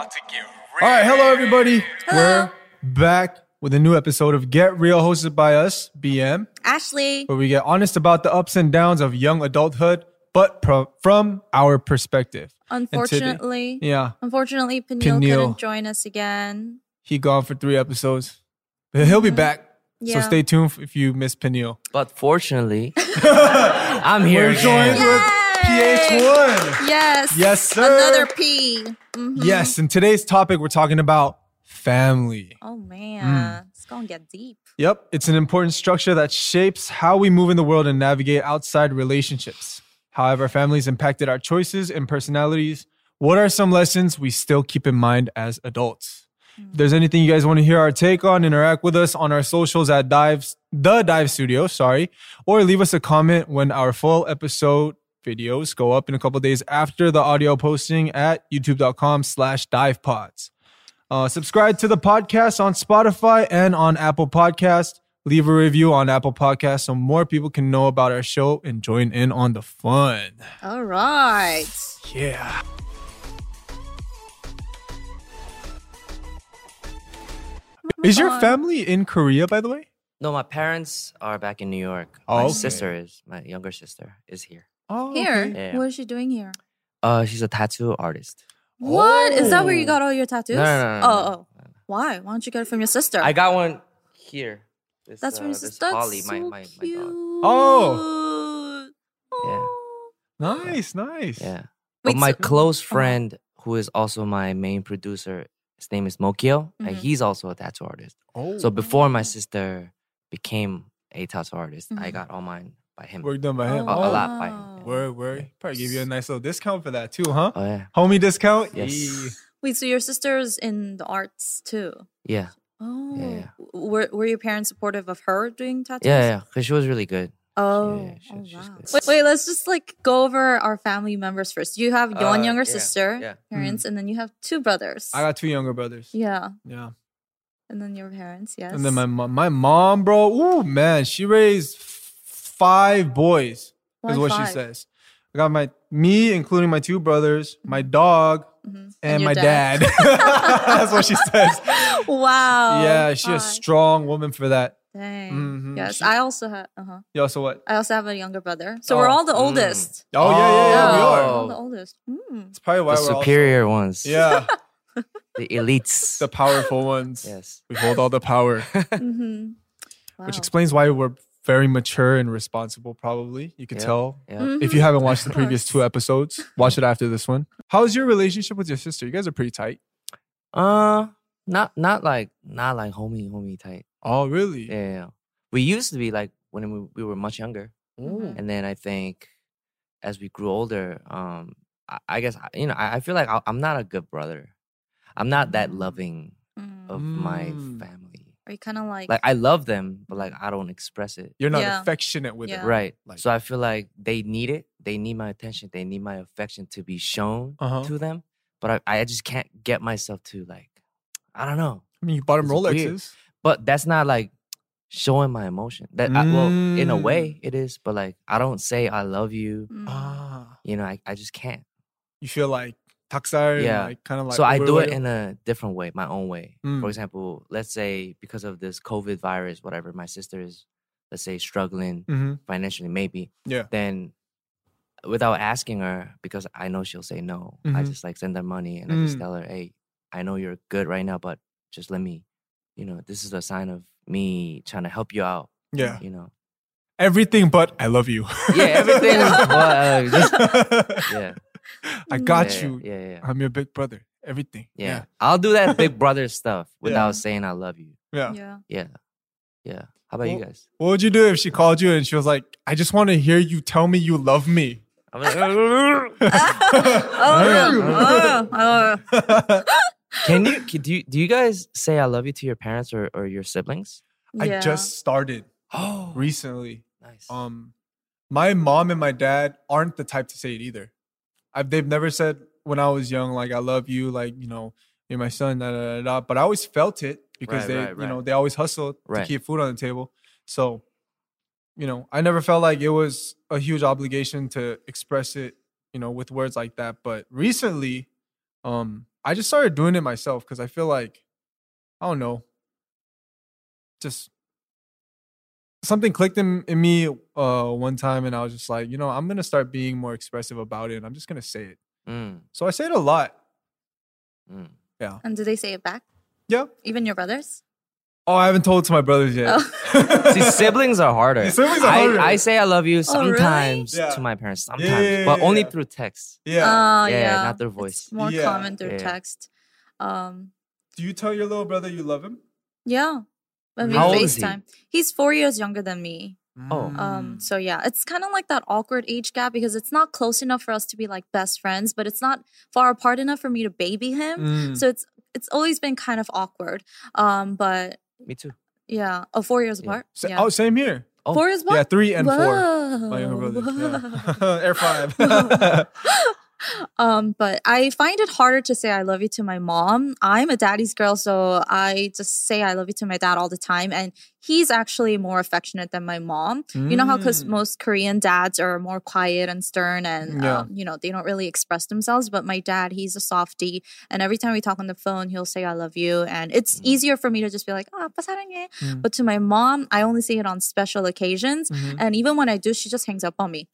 about to get real. All right, hello everybody. Hello. We're back with a new episode of Get Real, hosted by us, BM, Ashley. where we get honest about the ups and downs of young adulthood, but from our perspective. Unfortunately, Unfortunately, Peniel Peniel. couldn't join us again. he gone for 3 episodes. But he'll be back. Yeah. So stay tuned if you miss Peniel. But fortunately, I'm here We're joined again. with PH1. Yes. Yes, sir. Another P. Mhm. Yes, in today's topic, we're talking about family. Oh, man. It's going to get deep. Yep, it's an important structure that shapes how we move in the world and navigate outside relationships. However, families impacted our choices and personalities. What are some lessons we still keep in mind as adults? If there's anything you guys want to hear our take on, interact with us on our socials at The Dive Studio, or leave us a comment when our full episode videos go up in a couple days after the audio posting at youtube.com/divepods. Subscribe to the podcast on Spotify and on Apple Podcast. Leave a review on Apple Podcast so more people can know about our show and join in on the fun. All right. Yeah. Is your family in Korea, by the way? No, my parents are back in New York. Oh, My okay. sister is, my younger sister is here. Oh, Here. okay. Yeah. What is she doing here? She's a tattoo artist. What? Is that where you got all your tattoos? No. Oh. Why? Why don't you get it from your sister? I got one here. This, That's from your this sister. Holly, That's my so dog. cute. Oh. Oh. Nice. Yeah. Wait, But my so- close friend, who is also my main producer, his name is Mokio, and he's also a tattoo artist. Oh, So before my sister became a tattoo artist, I Mhm. got all mine by him. work done by him. A Oh, lot by him. Word. Probably give you a nice little discount for that too, huh? Oh yeah. Homie discount? Yes. Yee. Wait, so your sister's in the arts too? Yeah. Oh. Yeah. Were your parents supportive of her doing tattoos? Yeah. Because she was really good. Oh, Yeah, she's wow. good. Wait, let's just go over our family members first. You have one younger yeah, sister, yeah. parents, and then you have 2 brothers. I got 2 younger brothers. yeah, Yeah. and then your parents, yes. And then my mom, bro, ooh, man, she raised 5 boys, Why is what she 5? says. I got me, including my 2 brothers, my dog, Mhm. and your my dad. That's what she says. Wow. Yeah, she's a 5. strong woman for that. Dang. Mhm. Yes, She- I also have. Yo, so what? I also have a younger brother, so Oh. we're all the oldest. Oh, yeah, Yeah, we we're are. all the oldest. It's probably why The we're superior ones. also, yeah, The elites. the powerful ones. Yes. We hold all the power, Mm-hmm. Wow. which explains why we're very mature and responsible, probably. You could Yeah. tell. Yeah. Mhm. If you haven't watched the Of previous course. 2 episodes, watch it after this one. How's your relationship with your sister? You guys are pretty tight. Not like homie tight. Oh, really? Yeah. We used to be like when we were much younger, Ooh. and then I think as we grew older, I guess I feel like I'm not a good brother. I'm not that loving of my Mm. family. Are you kind of like Like I love them, but like I don't express it. You're not Yeah. affectionate with Yeah. it. Right. Like- So I feel like they need it. They need my attention. They need my affection to be shown Uh-huh. to them. But I just can't get myself to I don't know. I mean, you bought him It's Rolexes. weird. But that's not like showing my emotion. Well, in a Mm. way it is, but like I don't say I love you. Mm. Ah, I just can't. you feel like taksar, Yeah. like kind of like. So I do it what- in a different way, my own way. Mm. For example, let's say because of this COVID virus, whatever, my sister is, let's say, struggling Mhm. financially, maybe. Yeah. Then without asking her, because I know she'll say no, I Mhm. just send her money and I just Mm. tell her, hey, I know you're good right now, but just let me, this is a sign of me trying to help you out. Yeah. Everything. Everything but I love you. Yeah, everything. Yeah. I got Yeah, you. Yeah. I'm your big brother. Everything. Yeah. I'll do that big brother stuff without Yeah. saying I love you. Yeah. Yeah. Yeah. How about you Well- guys? What would you do if she called you and she was like, I just want to hear you tell me you love me? I'm like, do you guys say I love you to your parents or your siblings? I Yeah. just started Oh, recently. nice. My mom and my dad aren't the type to say it either. They've never said when I was young, like, I love you, like, you're my son, da, da, da, da. But I always felt it because Right. they always hustled to Right. keep food on the table. So, I never felt like it was a huge obligation to express it, with words like that. But recently, I just started doing it myself because I feel like, I don't know, just something clicked in me one time, and I was just like, I'm gonna start being more expressive about it, and I'm just gonna say it. So I say it a lot. Yeah. And do they say it back? Yeah. Even your brothers? Oh, I haven't told it to my brothers yet. See, siblings are harder. Siblings are harder. I say I love you really? sometimes Yeah. to my parents, sometimes, Yeah. but only through text. Yeah. Yeah, not their voice. It's more Yeah. common through Yeah. text. Do you tell your little brother you love him? Yeah. When we How old is he? FaceTime. He's 4 years younger than me. Oh. So yeah, it's kind of like that awkward age gap because it's not close enough for us to be like best friends, but it's not far apart enough for me to baby him. So it's always been kind of awkward. But Me too. yeah, 4 years apart. Yeah. Oh, same here. 4 years apart. Yeah, 3 and 4. Whoa. My younger brother. Whoa. Yeah. Air 5. But I find it harder to say I love you to my mom. I'm a daddy's girl, so I just say I love you to my dad all the time. And he's actually more affectionate than my mom. You know how because most Korean dads are more quiet and stern and, they don't really express themselves. But my dad, he's a softie. And every time we talk on the phone, he'll say I love you. And it's easier for me to just be like, 아빠 사랑해. But to my mom, I only say it on special occasions. And even when I do, she just hangs up on me.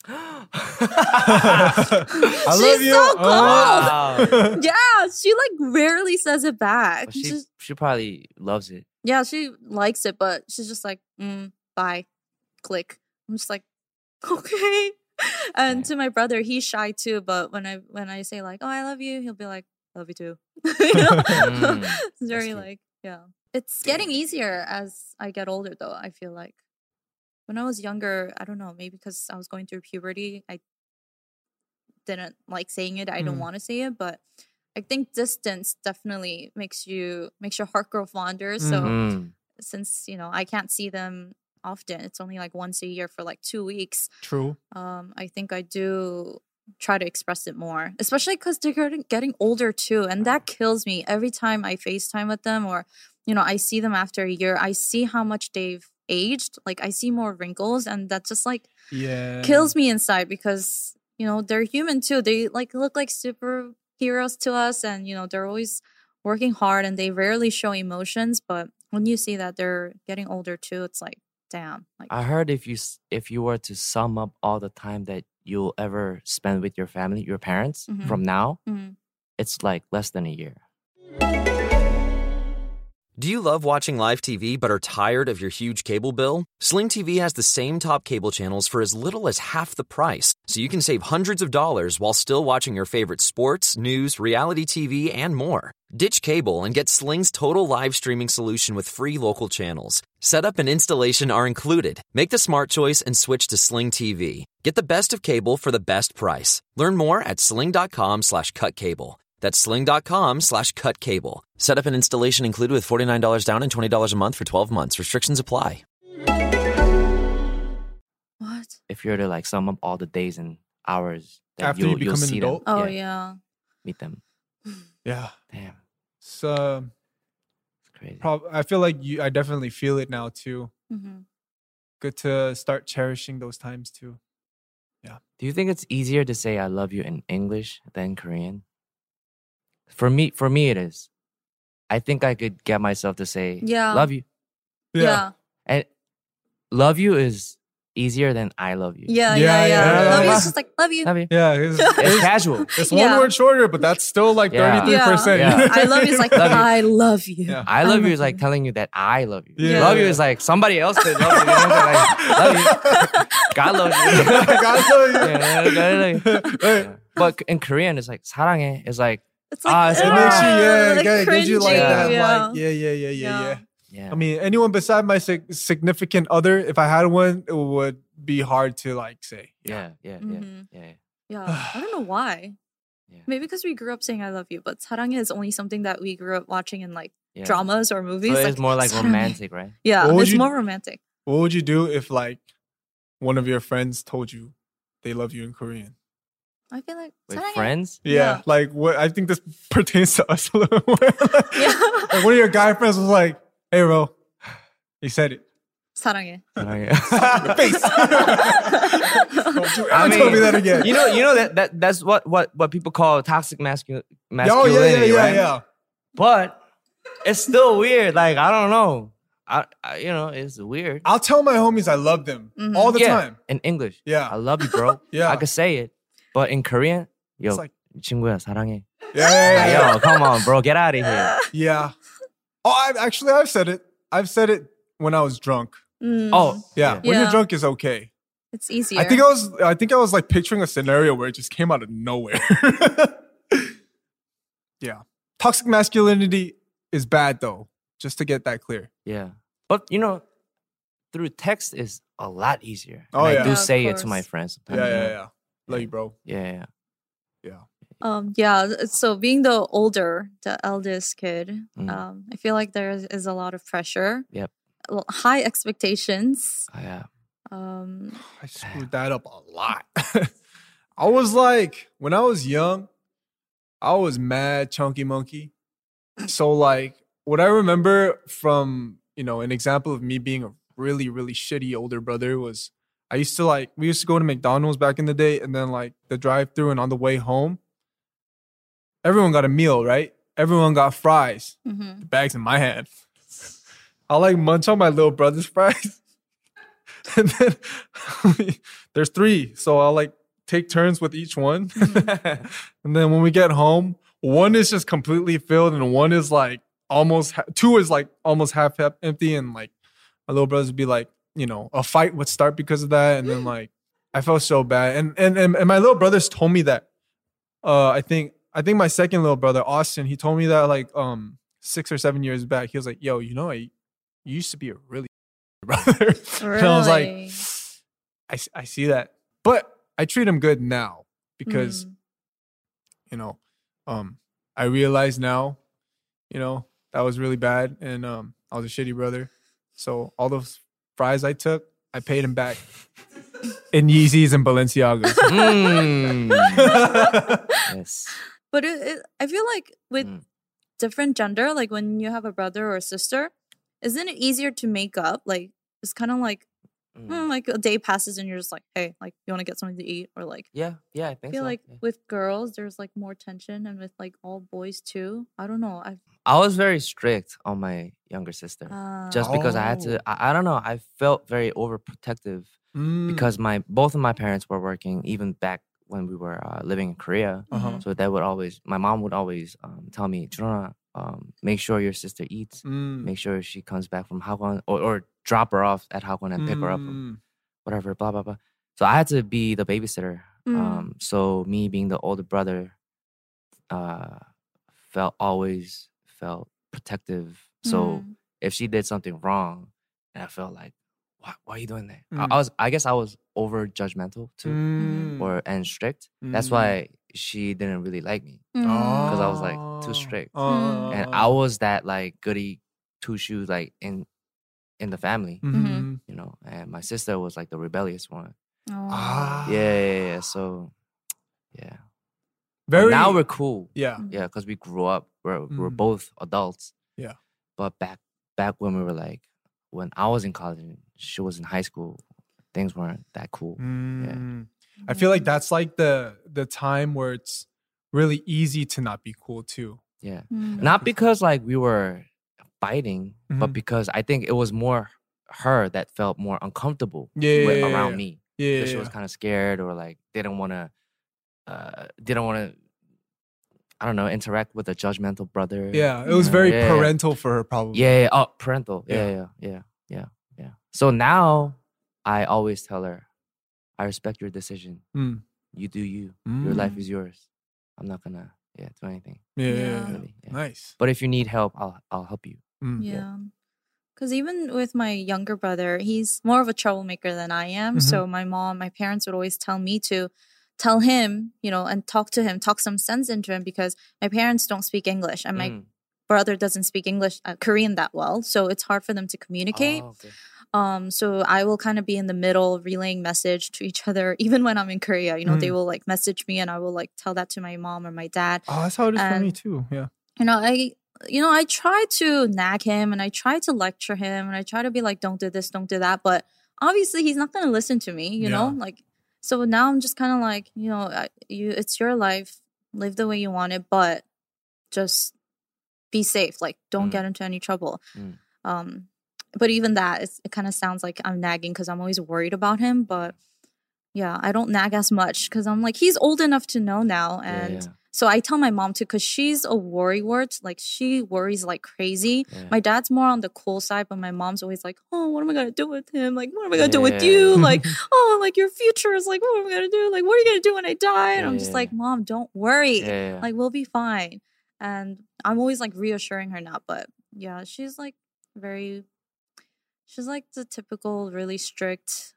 I love She's you. so cold. Wow. Yeah, she like rarely says it back. But she probably loves it. Yeah, she likes it, but she's just like, bye, click. I'm just like, okay. And to my brother, he's shy too. But when I say like, oh, I love you, he'll be like, love you too. It's very like, yeah. It's getting easier as I get older, though. I feel like when I was younger, I don't know, maybe because I was going through puberty, I didn't like saying it. I don't want to say it, but I think distance definitely makes your heart grow fonder. So since I can't see them often, it's only like once a year for like 2 weeks. True. I think I do try to express it more, especially because they're getting older too, and that kills me every time I FaceTime with them or I see them after a year. I see how much they've aged. Like I see more wrinkles, and that just like kills me inside because they're human too. They like look like superheroes to us, and they're always working hard and they rarely show emotions. But when you see that they're getting older too, it's like, damn. Like I heard if you were to sum up all the time that you'll ever spend with your family, your parents, from now, it's like less than a year. Do you love watching live TV but are tired of your huge cable bill? Sling TV has the same top cable channels for as little as half the price, so you can save hundreds of dollars while still watching your favorite sports, news, reality TV, and more. Ditch cable and get Sling's total live streaming solution with free local channels. Setup and installation are included. Make the smart choice and switch to Sling TV. Get the best of cable for the best price. Learn more at sling.com/cutcable. That's sling.com/cutcable. Setup and installation included with $49 down and $20 a month for 12 months. Restrictions apply. what? If you're to like sum up all the days and hours that After you you'll become an see adult? them. Oh yeah. Meet them. Yeah. Damn. So It's crazy. I feel like I definitely feel it now too. Mm-hmm. Good to start cherishing those times too. Do you think it's easier to say I love you in English than Korean? For me it is. I think I could get myself to say love you. Yeah. And love you is easier than I love you. Yeah. Yeah. Love you is just like love you. Love you. Yeah. It's casual. It's Yeah. one word shorter, but that's still like Yeah. 33%. Yeah. I love you is like Love you. I love you. Yeah. I love you is like telling you that I love you. Yeah. Love you is like somebody else could love you. You know? Like, love you. God loves you. God love you. Yeah, God love you. Hey, But in Korean, it's like 사랑해. It's like It's like, it makes you, like it gives you like cringy, that. yeah. Like, yeah. yeah. I mean, anyone beside my significant other, if I had one, it would be hard to like say. yeah. Mhm. Yeah. Yeah, I don't know why. Yeah. Maybe because we grew up saying I love you, but 사랑해 is only something that we grew up watching in like Yeah. dramas or movies. So it's more like 사랑해. romantic, right? Yeah, What would it's you- more romantic. What would you do if like one of your friends told you they love you in Korean? I feel like With 사랑해. friends? Yeah, Yeah. like what? I think this pertains to us a little more. Like, Yeah. like one of your guy friends was like, "Hey, bro, he said it." 사랑해. Your face. Don't you ever tell me that again. You know that's what people call toxic masculinity. Oh yeah, right? But it's still weird. Like I don't know. I it's weird. I'll tell my homies I love them all the time in English. Yeah, I love you, bro. Yeah, I could say it, but in Korean, yo, it's like, 친구야 사랑해. Yeah. Yo, come on, bro, get out of here. Yeah. Oh, I've said it. I've said it when I was drunk. Oh, yeah. When you're drunk is okay. It's easier. I think I was like picturing a scenario where it just came out of nowhere. Yeah. Toxic masculinity is bad though. Just to get that clear. Yeah. But through text is a lot easier. Oh, and yeah. I do Yeah, say of it to my course. friends. Yeah. Love you, bro. Yeah. Yeah. So being the eldest kid, I feel like there is a lot of pressure. Yep. High expectations. Oh, yeah. I screwed that up a lot. I was like, when I was young, I was mad chunky monkey. So like, what I remember from, an example of me being a really, really shitty older brother was we used to go to McDonald's back in the day, and then like the drive-thru, and on the way home, everyone got a meal, right? Everyone got fries. Mm-hmm. The bag's in my hand. I'll like munch on my little brother's fries. And then there's 3. So I'll like take turns with each one. Mm-hmm. And then when we get home, one is just completely filled and one is like almost, 2 is like almost half empty. And like my little brothers would be like, a fight would start because of that. And then like, I felt so bad. And my little brothers told me that, I think my second little brother, Austin, he told me that like 6 or 7 years back. He was like, yo, you used to be a really brother. Really? And I was like, I see that. But I treat him good now because, I realize now, that was really bad. And I was a shitty brother. So all those fries I took, I paid him back in Yeezys and Balenciagas. Yes. But I feel like with different gender, like when you have a brother or a sister, isn't it easier to make up? Like it's kind of like like a day passes and you're just like, hey, like you want to get something to eat, or like Yeah, I think I feel so. like with girls there's like more tension, and with like all boys too. I don't know. I was very strict on my younger sister just because I had to. I don't know. I felt very overprotective because both of my parents were working, even back when we were living in Korea. So my mom would always tell me, Junona, make sure your sister eats. Make sure she comes back from Hagwon, or drop her off at Hagwon and pick her up from whatever, blah, blah, blah. So I had to be the babysitter. So me being the older brother always felt protective. So if she did something wrong, and I felt like, why are you doing that? I guess I was over judgmental too, and strict. That's why she didn't really like me, because I was like too strict, and I was that like goody 2 shoes like in the family, and my sister was like the rebellious one. Yeah. So yeah. But now we're cool. Yeah, because we grew up. We're both adults. Yeah. But back when we were like, when I was in college and she was in high school, things weren't that cool. Yeah. I feel like that's like the time where it's really easy to not be cool too. Yeah. Not because like we were fighting, but because I think it was more her that felt more uncomfortable around me. Yeah. Because she was kind of scared, or like didn't want to I don't know, interact with a judgmental brother. Yeah, it was very parental for her, probably. Yeah. Oh, parental. Yeah. So now I always tell her, I respect your decision. You do you. Your life is yours. I'm not gonna do anything. Yeah. Really, yeah. Nice. But if you need help, I'll help you. Yeah. Because even with my younger brother, he's more of a troublemaker than I am. So my parents would always tell me to tell him, and talk to him, talk some sense into him, because my parents don't speak English and my brother doesn't speak Korean that well. So it's hard for them to communicate. Oh, okay. So I will kind of be in the middle, relaying message to each other. Even when I'm in Korea, they will like message me and I will like tell that to my mom or my dad. Oh, that's how it is for me too. Yeah. I try to nag him and I try to lecture him and I try to be like, don't do this, don't do that. But obviously he's not going to listen to me, you know, like, so now I'm just kind of like, it's your life, live the way you want it, but just be safe. Like, don't get into any trouble. But even that, it kind of sounds like I'm nagging because I'm always worried about him. But yeah, I don't nag as much because I'm like, he's old enough to know now. And so I tell my mom too, because she's a worrywart. Like, she worries like crazy. My dad's more on the cool side, but my mom's always like, oh, what am I going to do with him? Like, what am I going to do with you? Like, oh, like your future is like, what am I going to do? Like, what are you going to do when I die? And I'm just like, Mom, don't worry. Like, we'll be fine. And I'm always like reassuring her now. But yeah, she's like she's like the typical really strict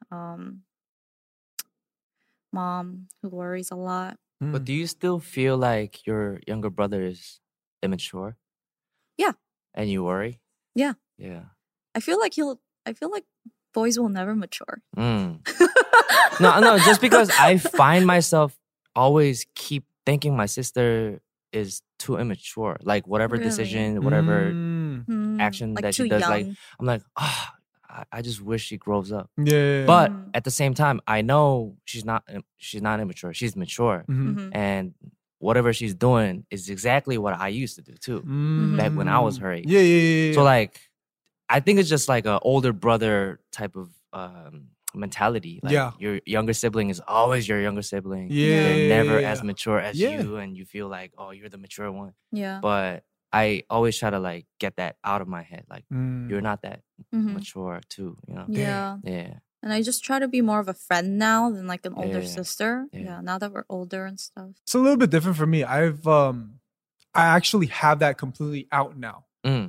mom who worries a lot. But do you still feel like your younger brother is immature? Yeah. And you worry? Yeah. Yeah. I feel like boys will never mature. No, just because I find myself always keep thinking my sister is too immature. Like, whatever decision, whatever action like that she does, young. like, I'm like, I just wish she grows up. Yeah. But at the same time, I know she's not immature. She's mature. And whatever she's doing is exactly what I used to do too. Back when I was her age. Yeah. So like, I think it's just like an older brother type of mentality. Like, your younger sibling is always your younger sibling. They're never as mature as you, and you feel like, oh, you're the mature one. Yeah. But I always try to like get that out of my head. Like, you're not that mature too, you know? Yeah. Yeah. And I just try to be more of a friend now than like an older sister. Yeah. Now that we're older and stuff. It's a little bit different for me. I actually have that completely out now.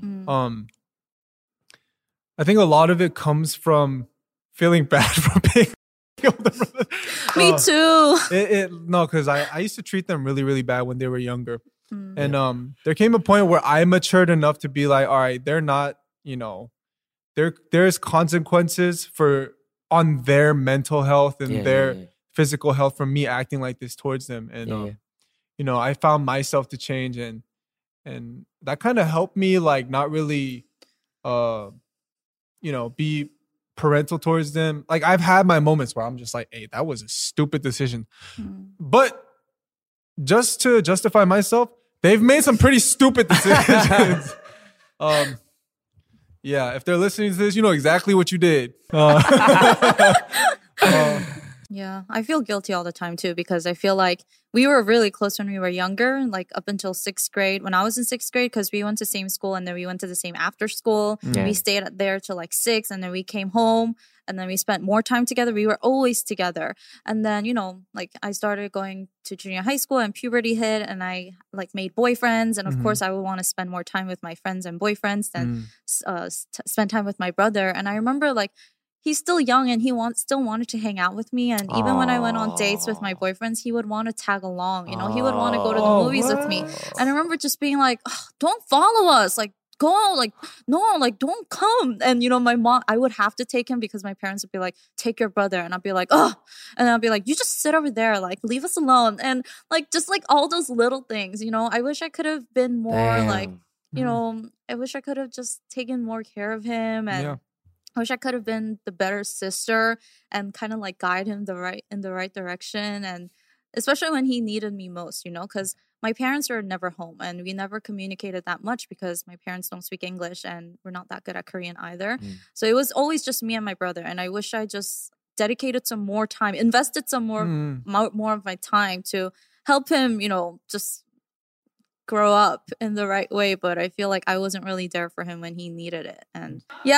I think a lot of it comes from feeling bad for being older brother. Me too. No, because I used to treat them really, really bad when they were younger. And there came a point where I matured enough to be like, all right, they're not, there's consequences on their mental health and their physical health from me acting like this towards them. And I found myself to change, and that kind of helped me like not really be parental towards them. Like, I've had my moments where I'm just like, hey, that was a stupid decision. But just to justify myself, they've made some pretty stupid decisions. If they're listening to this, you know exactly what you did. Yeah, I feel guilty all the time too, because I feel like we were really close when we were younger, like up until 6th grade. When I was in 6th grade, because we went to the same school and then we went to the same after school. We stayed there till like 6, and then we came home and then we spent more time together. We were always together. And then, like I started going to junior high school and puberty hit, and I like made boyfriends. And of course I would want to spend more time with my friends and boyfriends than spend time with my brother. And I remember like, he's still young and he still wanted to hang out with me. And even when I went on dates with my boyfriends, he would want to tag along. He would want to go to the movies with me. And I remember just being like, don't follow us. Like, go. Like, no, like, don't come. And, my mom, I would have to take him because my parents would be like, take your brother. And I'd be like, oh. And I'd be like, you just sit over there. Like, leave us alone. And like, just like all those little things, I wish I could have been more like, I wish I could have just taken more care of him. And I wish I could have been the better sister and kind of like guide him in the right direction. And especially when he needed me most, because my parents were never home and we never communicated that much because my parents don't speak English and we're not that good at Korean either. So it was always just me and my brother. And I wish I just dedicated some more time, invested some more of my time to help him, just grow up in the right way. But I feel like I wasn't really there for him when he needed it. And he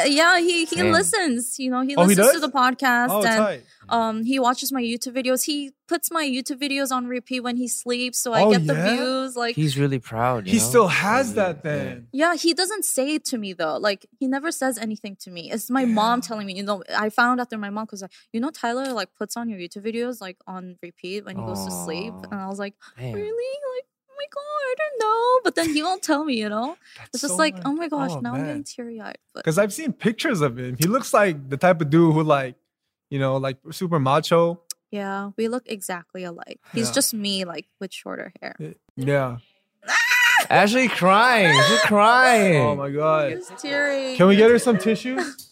listens, he listens to the podcast and he watches my YouTube videos. He puts my YouTube videos on repeat when he sleeps, so I get the views. Like, he's really proud. He still has that then. Yeah, he doesn't say it to me though. Like, he never says anything to me. It's my mom telling me. I found out through my mom because like, Tyler like puts on your YouTube videos like on repeat when he goes to sleep, and I was like, really? Like, oh my god, I don't know. But then he won't tell me, It's just so like, oh my gosh, now I'm getting teary-eyed. Because I've seen pictures of him. He looks like the type of dude who like, like super macho. Yeah, we look exactly alike. He's just me, like with shorter hair. Yeah. Ashley crying. She's crying. Oh my god. It's teary. Can we get her some tissues?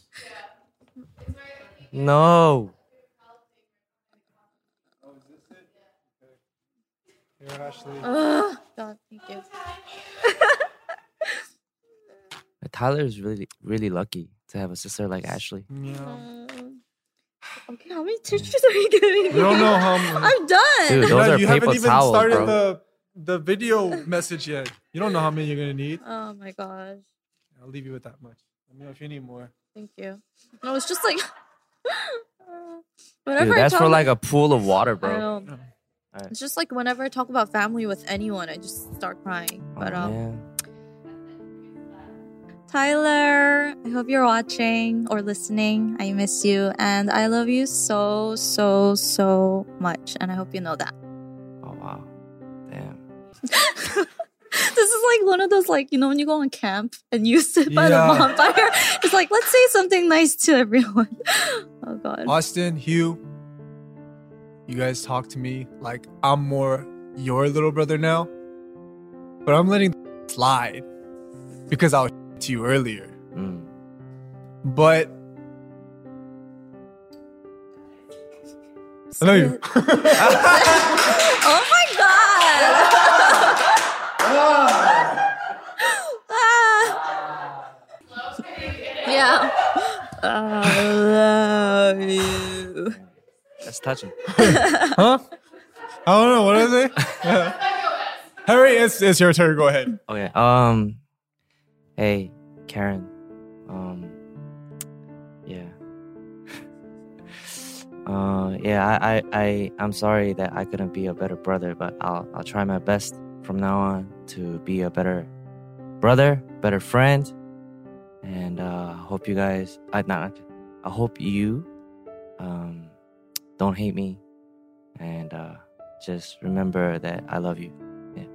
No. Here, Ashley. God, thank you. Tyler is really, really lucky to have a sister like Ashley. Yeah. Okay, how many tissues are you getting? We don't know how many. I'm done. Dude, those are you paper haven't even towels, started bro. the video message yet. You don't know how many you're gonna need. Oh my gosh. I'll leave you with that much. Let me know if you need more. Thank you. No, it's just like whenever Dude, I that's talk, for like a pool of water, I bro. don't- Alright. It's just like whenever I talk about family with anyone, I just start crying. But man. Tyler, I hope you're watching or listening. I miss you and I love you so, so, so much. And I hope you know that. Oh wow. Damn. This is like one of those, like, you know, when you go on camp and you sit by the Yeah. bonfire, it's like, let's say something nice to everyone. Oh God. Austin, Hugh, you guys talk to me like I'm more your little brother now, but I'm letting slide because I was to you earlier. Mm. But I know you. Oh my God. Yeah. I love you. That's touching. Huh? I don't know. What is it? Harry, it's your turn. Go ahead. Okay. Hey, Karen. Yeah. Yeah. I'm sorry that I couldn't be a better brother, but I'll try my best from now on to be a better brother, better friend, and hope you guys. I hope you don't hate me, and just remember that I love you. Yeah.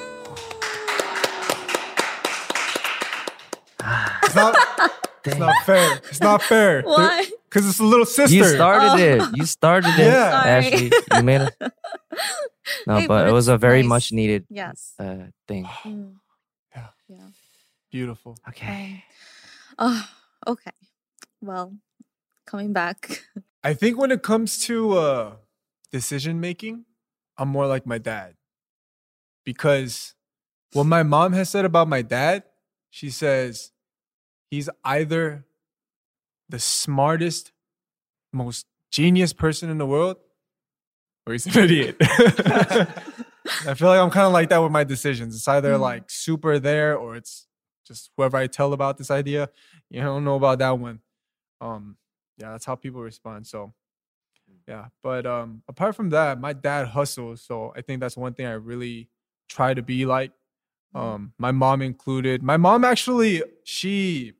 It's not fair. It's not fair. Why? Because it's a little sister. You started it. You started it, Yeah. Sorry. Ashley. You made it. No, Hey, but it was it's a very nice. much needed Yes. thing. Mm. Yeah. Yeah. Beautiful. Okay. Okay. Well, coming back. I think when it comes to decision making, I'm more like my dad. Because what my mom has said about my dad, she says he's either the smartest, most genius person in the world, or he's an idiot. I feel like I'm kind of like that with my decisions. It's either like super there, or it's just whoever I tell about this idea, you don't know about that one. Yeah, that's how people respond. So yeah. But apart from that, my dad hustles. So I think that's one thing I really try to be like. My mom included. My mom actually, she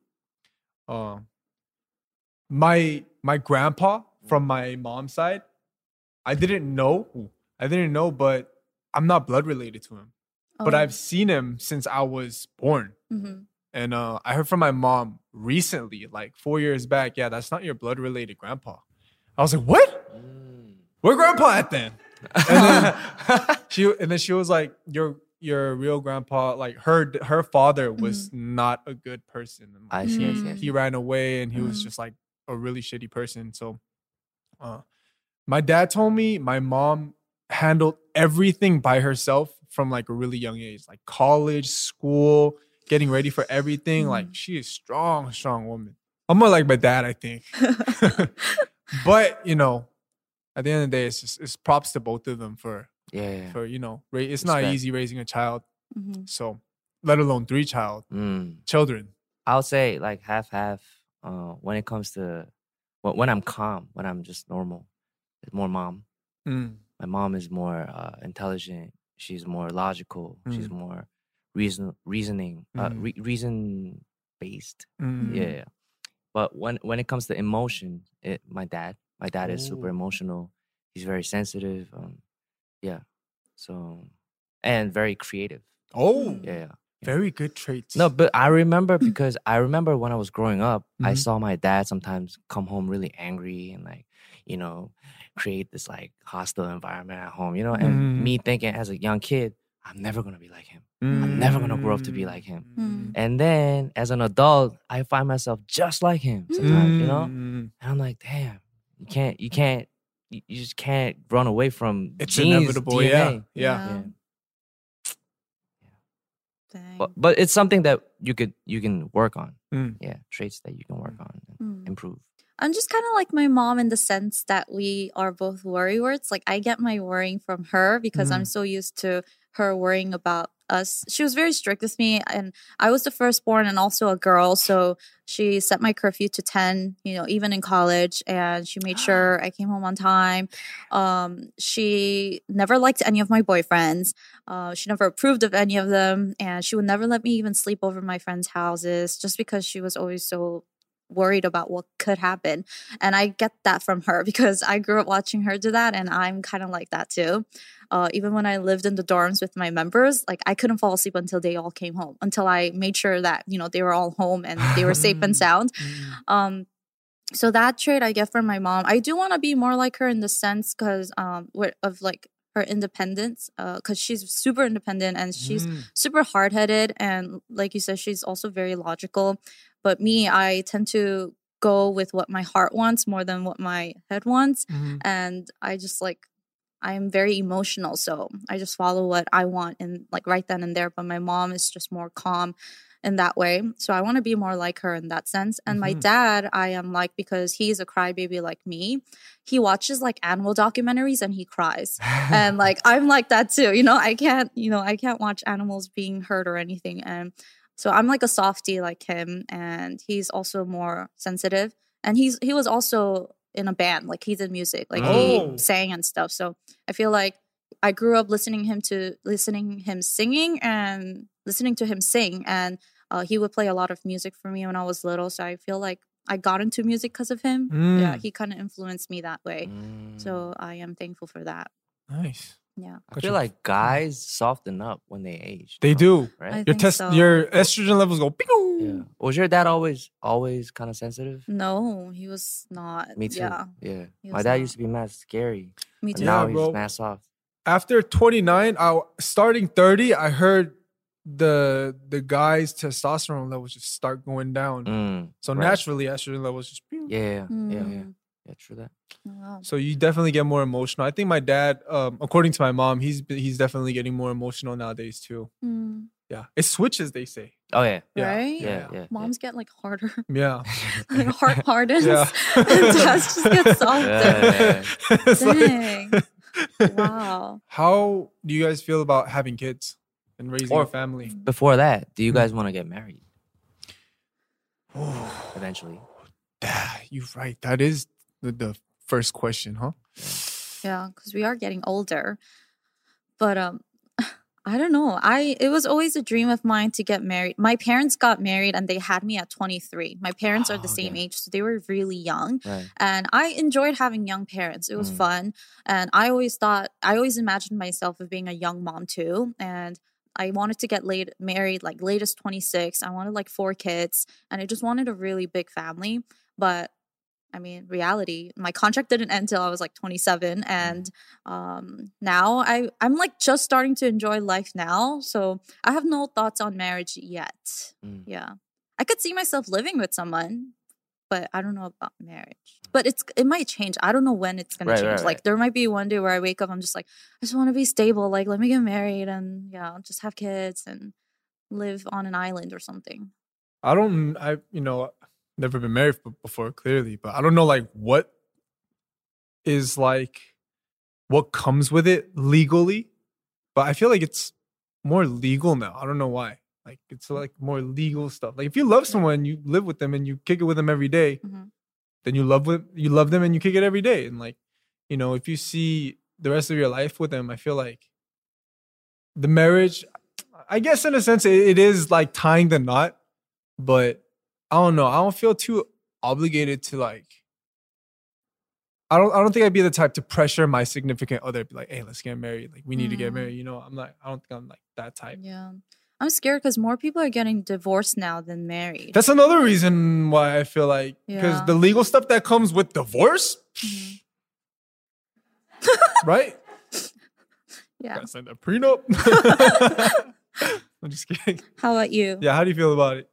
my grandpa from my mom's side, I didn't know, but I'm not blood related to him. But I've seen him since I was born. Mm-hmm. And I heard from my mom recently, like 4 years back, yeah, that's not your blood related grandpa. I was like, what? Where grandpa at then? And then she was like, your real grandpa, like her father was not a good person. I see. I see. He ran away and he was just like a really shitty person. So my dad told me my mom handled everything by herself from like a really young age, like college, school, getting ready for everything. Like she is strong woman. I'm more like my dad, I think. But you know, at the end of the day, it's props to both of them for you know, it's not Respect. easy raising a child. Mm-hmm. So let alone 3 children. I would say like half. When it comes to when I'm calm, when I'm just normal, it's more mom. My mom is more intelligent. She's more logical. She's more reason based. Yeah. But when it comes to emotion, my dad is super emotional. He's very sensitive. Yeah. So, and very creative. Oh, Yeah. very good traits. No, but I remember because I remember when I was growing up, I saw my dad sometimes come home really angry and like, you know, create this like hostile environment at home, you know, and me thinking as a young kid, I'm never going to be like him. I'm never gonna grow up to be like him. Mm. And then as an adult, I find myself just like him sometimes, you know? And I'm like, damn, you just can't run away from It's genes, inevitable. DNA. Yeah. Dang. But it's something that you can work on. Mm. Yeah, traits that you can work on and improve. I'm just kind of like my mom in the sense that we are both worrywarts. Like I get my worrying from her because I'm so used to her worrying about us. She was very strict with me, and I was the firstborn and also a girl, so she set my curfew to 10, even in college, and she made sure I came home on time. She never liked any of my boyfriends. She never approved of any of them, and she would never let me even sleep over my friends' houses just because she was always so worried about what could happen. And I get that from her because I grew up watching her do that, and I'm kind of like that too. Even when I lived in the dorms with my members, like I couldn't fall asleep until they all came home, until I made sure that they were all home and they were safe and sound. So that trait I get from my mom. I do want to be more like her in the sense because of like her independence, because she's super independent and she's super hard-headed, and like you said, she's also very logical. But me, I tend to go with what my heart wants more than what my head wants. And I am very emotional. So I just follow what I want and like right then and there. But my mom is just more calm in that way. So I want to be more like her in that sense. And my dad, I am like, because he's a crybaby like me, he watches like animal documentaries and he cries. And like, I'm like that too. I can't watch animals being hurt or anything. And so I'm like a softie like him, and he's also more sensitive. And he was also in a band, like he's in music, like he sang and stuff. So I feel like I grew up listening him singing and listening to him sing, and he would play a lot of music for me when I was little. So I feel like I got into music because of him. Yeah, he kind of influenced me that way. So I am thankful for that. Nice. Yeah. I feel like guys soften up when they age. They do. Right? I think so. Your estrogen levels go. Yeah. Was your dad always kind of sensitive? No, he was not. Me too. Yeah. My dad used to be mad scary. Me too. Now bro. he's mad soft. After 29, starting 30, I heard the guy's testosterone levels just start going down. So naturally, estrogen levels just. Yeah, true that. Wow. So you definitely get more emotional. I think my dad, according to my mom, he's definitely getting more emotional nowadays too. Yeah, it switches, they say. Oh yeah, Right? Yeah. Moms get like harder. Yeah. Like heart hardens. Yeah. And dads just get softer. Yeah. It's like- Dang. Wow. How do you guys feel about having kids and raising a family? Before that, do you guys want to get married? Eventually. You're right. That is the first question, huh? Yeah, because we are getting older. But I don't know. It was always a dream of mine to get married. My parents got married and they had me at 23. My parents are the same age, so they were really young. Right. And I enjoyed having young parents. It was fun. And I always imagined myself of being a young mom too. And I wanted to get married like latest 26. I wanted like 4 kids, and I just wanted a really big family. But I mean, reality, my contract didn't end till I was like 27. And now I'm like just starting to enjoy life now. So I have no thoughts on marriage yet. Yeah. I could see myself living with someone, but I don't know about marriage. But it might change. I don't know when it's going to change. Like there might be one day where I wake up, I'm just like, I just want to be stable. Like, let me get married and just have kids and live on an island or something. Never been married before, clearly, but I don't know like what comes with it legally, but I feel like it's more legal now. I don't know why. Like it's like more legal stuff. Like if you love someone, you live with them and you kick it with them every day, then you love them and you kick it every day. And like, if you see the rest of your life with them, I feel like the marriage, I guess in a sense, it is like tying the knot, but I don't know. I don't feel too obligated to like. I don't think I'd be the type to pressure my significant other. Be like, hey, let's get married. Like we need to get married. I'm like, I don't think I'm like that type. Yeah, I'm scared because more people are getting divorced now than married. That's another reason why I feel like because the legal stuff that comes with divorce, right? Yeah. Gotta sign a prenup. I'm just kidding. How about you? Yeah, how do you feel about it?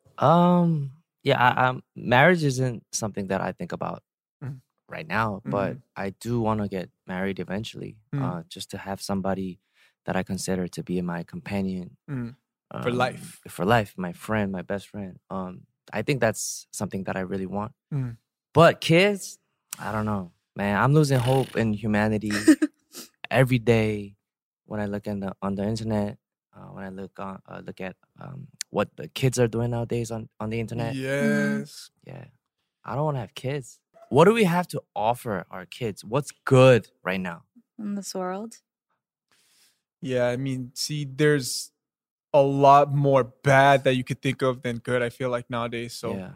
Marriage isn't something that I think about Mhm. right now, but I do want to get married eventually, just to have somebody that I consider to be my companion For life. For life, my friend, my best friend. I think that's something that I really want. Mm. But kids, I don't know, man. I'm losing hope in humanity every day when I look on the internet. When I look at what the kids are doing nowadays on the internet. Yes. Yeah. I don't want to have kids. What do we have to offer our kids? What's good right now? In this world? Yeah, I mean, see, there's a lot more bad that you could think of than good, I feel like, nowadays. So yeah.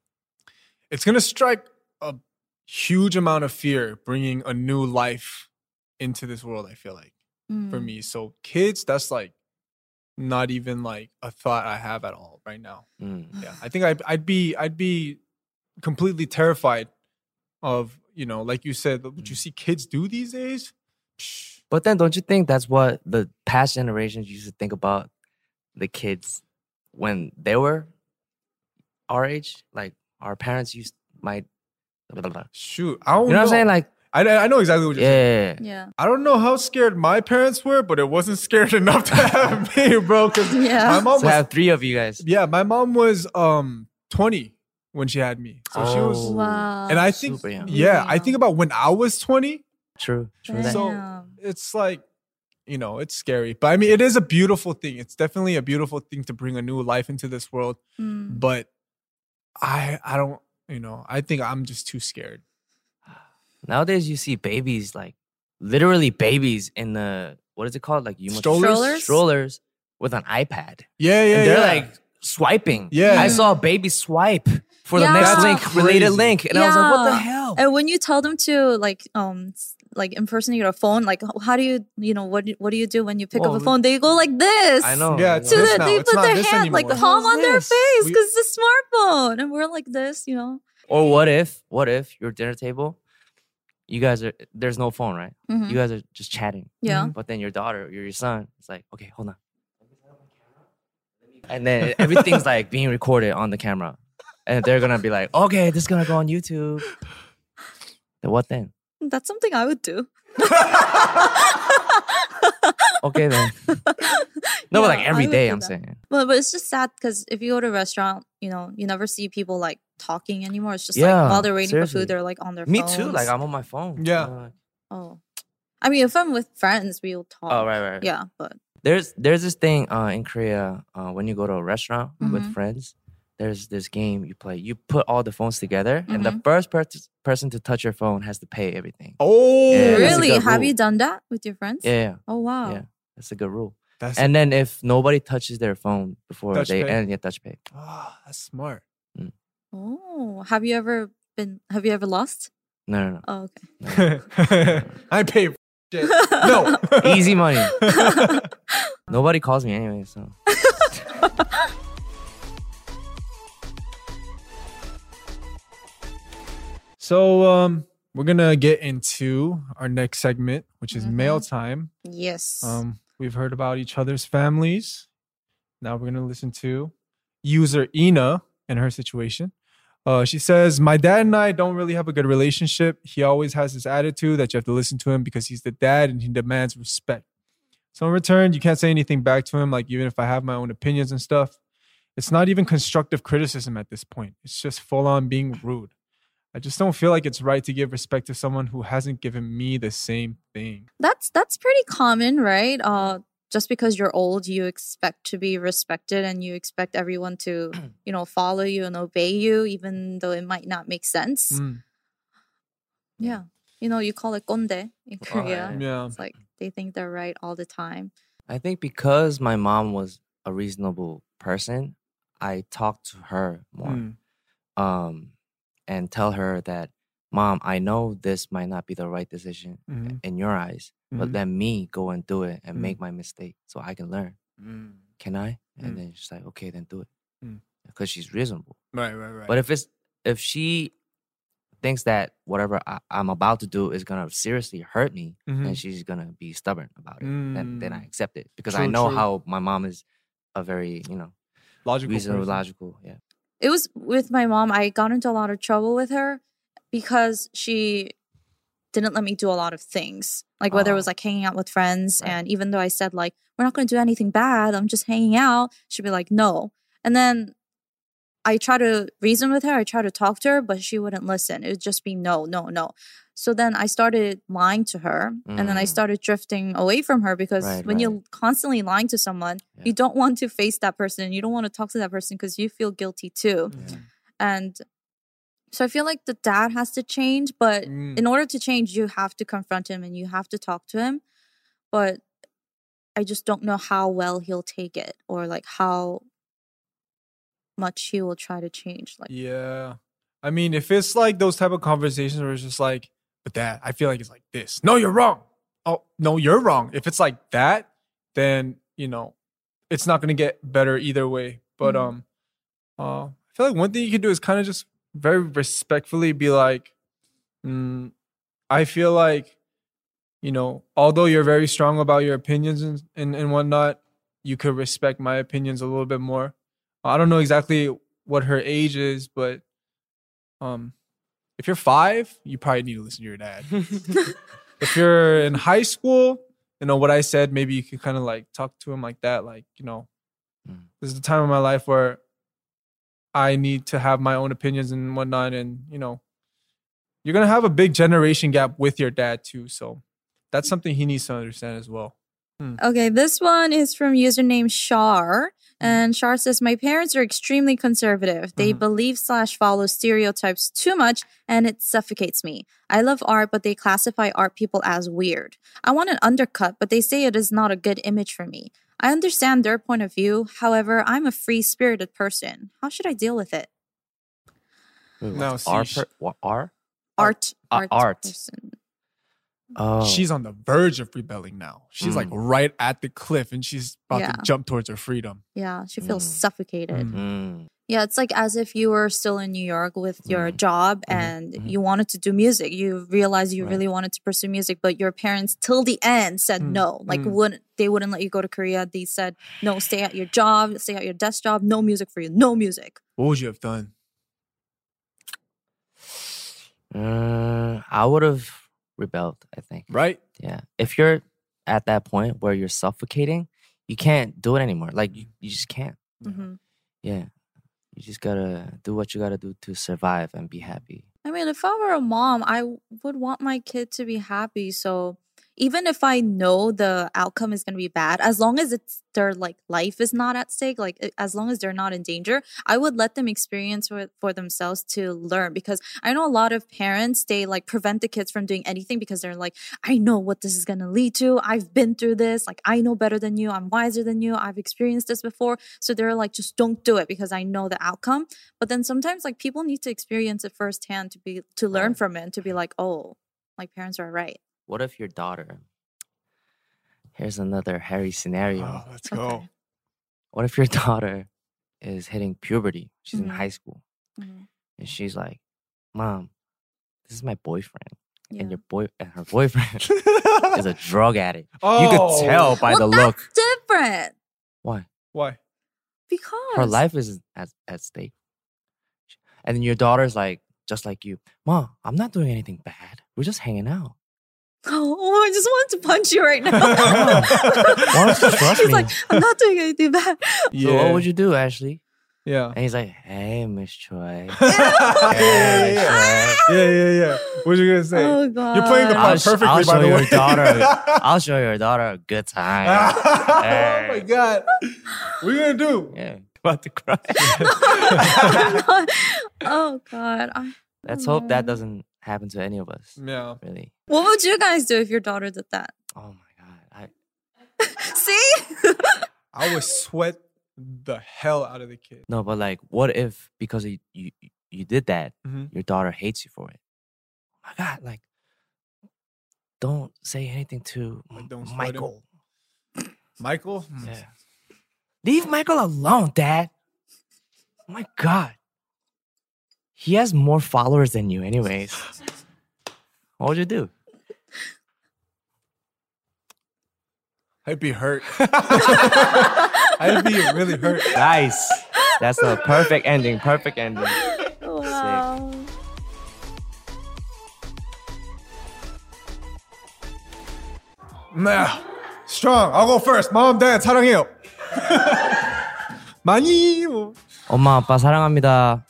it's going to strike a huge amount of fear bringing a new life into this world, I feel like, for me. So kids, that's like not even like a thought I have at all right now. Yeah, I think I'd be completely terrified of, like you said, what you see kids do these days. But then don't you think that's what the past generations used to think about the kids when they were our age? Like our parents might. Shoot, I don't know. You know what I'm saying? Like I know exactly what you're saying. Yeah. I don't know how scared my parents were, but it wasn't scared enough to have me, bro. Because my mom so have 3 of you guys. Yeah, my mom was 20 when she had me. So she was. Wow. And I think, super young. yeah, I think about when I was 20. True. So it's like, it's scary. But I mean, it is a beautiful thing. It's definitely a beautiful thing to bring a new life into this world. But I don't, I think I'm just too scared. Nowadays, you see babies, like literally babies in the, what is it called? Like strollers with an iPad. Yeah. And they're like swiping. Yeah. I saw a baby swipe for the next That's related link. And I was like, what the hell? And when you tell them to like impersonate a phone, like how do you, what do you do when you pick up a phone? They go like this. I know. Yeah, they put their hand like palm on their face because it's a smartphone. And we're like this, Or what if your dinner table, you guys there's no phone, right? You guys are just chatting. Yeah. But then your daughter or your son is like, okay, hold on. And then everything's like being recorded on the camera. And they're going to be like, okay, this is going to go on YouTube. Then what then? That's something I would do. Okay then. No, but like every day I'm saying. But it's just sad because if you go to a restaurant, you never see people like talking anymore. It's just Yeah, like while they're waiting seriously. for food, they're like on their Me phones. too. Like I'm on my phone. Yeah. Oh. I mean, if I'm with friends, we'll talk. Oh, right. Yeah, but There's this thing in Korea when you go to a restaurant with friends. There's this game you play. You put all the phones together, and the first person to touch your phone has to pay everything. Oh, Yeah, that's a really? good Have rule. you done that with your friends? Yeah. Oh, wow. Yeah. That's a good rule. That's And then if nobody touches their phone before Touch they pay. end, touch pay. that's smart. Oh, have you ever lost? No. Oh, okay. I pay for shit. No. Easy money. Nobody calls me anyway, so. So we're gonna get into our next segment, which is mail time. Yes. We've heard about each other's families. Now we're gonna listen to user Ina and her situation. She says, my dad and I don't really have a good relationship. He always has this attitude that you have to listen to him because he's the dad and he demands respect. So in return, you can't say anything back to him, like even if I have my own opinions and stuff. It's not even constructive criticism at this point. It's just full on being rude. I just don't feel like it's right to give respect to someone who hasn't given me the same thing. That's pretty common, right? Just because you're old, you expect to be respected and you expect everyone to, follow you and obey you, even though it might not make sense. Yeah. You call it konde in Korea. Yeah. It's like they think they're right all the time. I think because my mom was a reasonable person, I talked to her more. And tell her that, Mom, I know this might not be the right decision in your eyes, but let me go and do it and make my mistake so I can learn. Can I? And then she's like, okay, then do it. Because she's reasonable. Right. But if she thinks that whatever I'm about to do is going to seriously hurt me, then she's going to be stubborn about it. Then I accept it. Because I know how my mom is a very, Logical reasonable, person. logical. Yeah. It was with my mom. I got into a lot of trouble with her because she didn't let me do a lot of things. Like whether it was like hanging out with friends. Right. And even though I said like, we're not going to do anything bad, I'm just hanging out, she'd be like, no. And then I try to reason with her. I try to talk to her, but she wouldn't listen. It would just be no, no, no. So then I started lying to her, and then I started drifting away from her because when you're constantly lying to someone, you don't want to face that person. You don't want to talk to that person because you feel guilty too. Yeah. And so I feel like the dad has to change, but in order to change, you have to confront him and you have to talk to him. But I just don't know how well he'll take it or like how much he will try to change. Like, yeah. I mean, if it's like those type of conversations where it's just like, but Dad, I feel like it's like this. No, you're wrong. Oh, no, you're wrong. If it's like that, then, it's not going to get better either way. But I feel like one thing you can do is kind of just very respectfully be like, I feel like, although you're very strong about your opinions and whatnot, you could respect my opinions a little bit more. I don't know exactly what her age is, but if you're 5, you probably need to listen to your dad. If you're in high school, what I said, maybe you could kind of like talk to him like that. Like, this is the time of my life where I need to have my own opinions and whatnot. And, you're going to have a big generation gap with your dad too. So that's something he needs to understand as well. Okay, this one is from username Shar. And Shar says, my parents are extremely conservative. They believe/follow stereotypes too much, and it suffocates me. I love art, but they classify art people as weird. I want an undercut, but they say it is not a good image for me. I understand their point of view. However, I'm a free-spirited person. How should I deal with it? Now, Art art. person. Oh. She's on the verge of rebelling now. She's like right at the cliff and she's about to jump towards her freedom. Yeah, she feels suffocated. Yeah, it's like as if you were still in New York with your job and you wanted to do music. You realized you really wanted to pursue music, but your parents till the end said no. Like they wouldn't let you go to Korea. They said, no, stay at your job, stay at your desk job, no music for you, no music. What would you have done? I would have rebelled, I think. Right? Yeah. If you're at that point where you're suffocating, you can't do it anymore. Like, you just can't. Yeah. You just gotta do what you gotta do to survive and be happy. I mean, if I were a mom, I would want my kid to be happy. So even if I know the outcome is going to be bad, as long as it's their like life is not at stake, like as long as they're not in danger, I would let them experience for themselves to learn. Because I know a lot of parents, they like prevent the kids from doing anything because they're like, I know what this is going to lead to. I've been through this. Like, I know better than you. I'm wiser than you. I've experienced this before. So they're like, just don't do it because I know the outcome. But then sometimes like people need to experience it firsthand to learn from it and to be like, oh, my parents are right. What if your daughter... Here's another hairy scenario. Oh, let's go. Okay. What if your daughter is hitting puberty? She's in high school. Mhm. And she's like, Mom, this is my boyfriend. Yeah. And her boyfriend is a drug addict. You could tell by the look. That's different. Why? Why? Because Her life is at stake. And then your daughter's like, just like you, Mom, I'm not doing anything bad. We're just hanging out. Oh, I just want to punch you right now. Why don't you trust He's me? like, I'm not doing anything bad. So what would you do, Ashley? Yeah. And he's like, hey, Miss Choi. Yeah. What are you gonna say? Oh, God. You're playing the part perfectly, I'll by show the way. your daughter. I'll show your daughter a good time. Oh my God. What are you gonna do? Yeah, about to cry. Oh, God. Let's hope that doesn't happen to any of us. Yeah. Really. What would you guys do if your daughter did that? Oh my God. See? I would sweat the hell out of the kid. No, but like, what if because you did that, your daughter hates you for it? Oh my God, like, don't say anything to Like, don't sweat Michael. Michael? Yeah. Leave Michael alone, Dad. Oh my God. He has more followers than you anyways. What would you do? I'd be hurt. I'd be really hurt. Nice. That's the perfect ending. Perfect ending. Wow. Nah, strong. I'll go first. Mom, Dad, 사랑해요. 많이. 엄마 아빠 사랑합니다.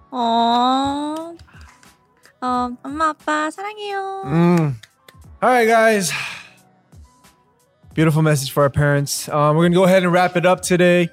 엄마 아빠 사랑해요. All right, guys. Beautiful message for our parents. We're going to go ahead and wrap it up today.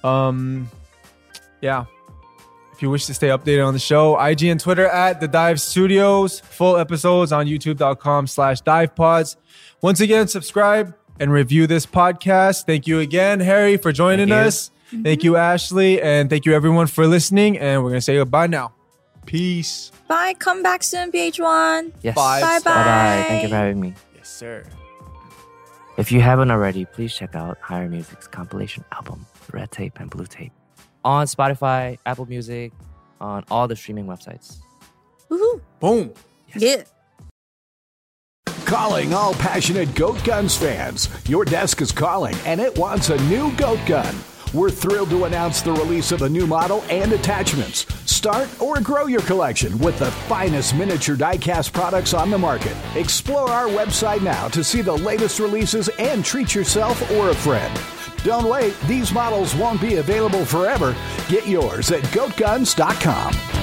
Yeah. If you wish to stay updated on the show, IG and Twitter at The Dive Studios. Full episodes on youtube.com/divepods. Once again, subscribe and review this podcast. Thank you again, Harry, for joining us. Thank you, Ashley. And thank you, everyone, for listening. And we're going to say goodbye now. Peace. Bye. Come back soon, PH1. Yes. Bye. Bye-bye. Bye-bye. Thank you for having me. Yes, sir. If you haven't already, please check out Higher Music's compilation album, Red Tape and Blue Tape, on Spotify, Apple Music, on all the streaming websites. Woohoo. Boom. Yeah. Calling all passionate Goat Guns fans. Your desk is calling and it wants a new Goat Gun. We're thrilled to announce the release of a new model and attachments. Start or grow your collection with the finest miniature diecast products on the market. Explore our website now to see the latest releases and treat yourself or a friend. Don't wait, these models won't be available forever. Get yours at goatguns.com.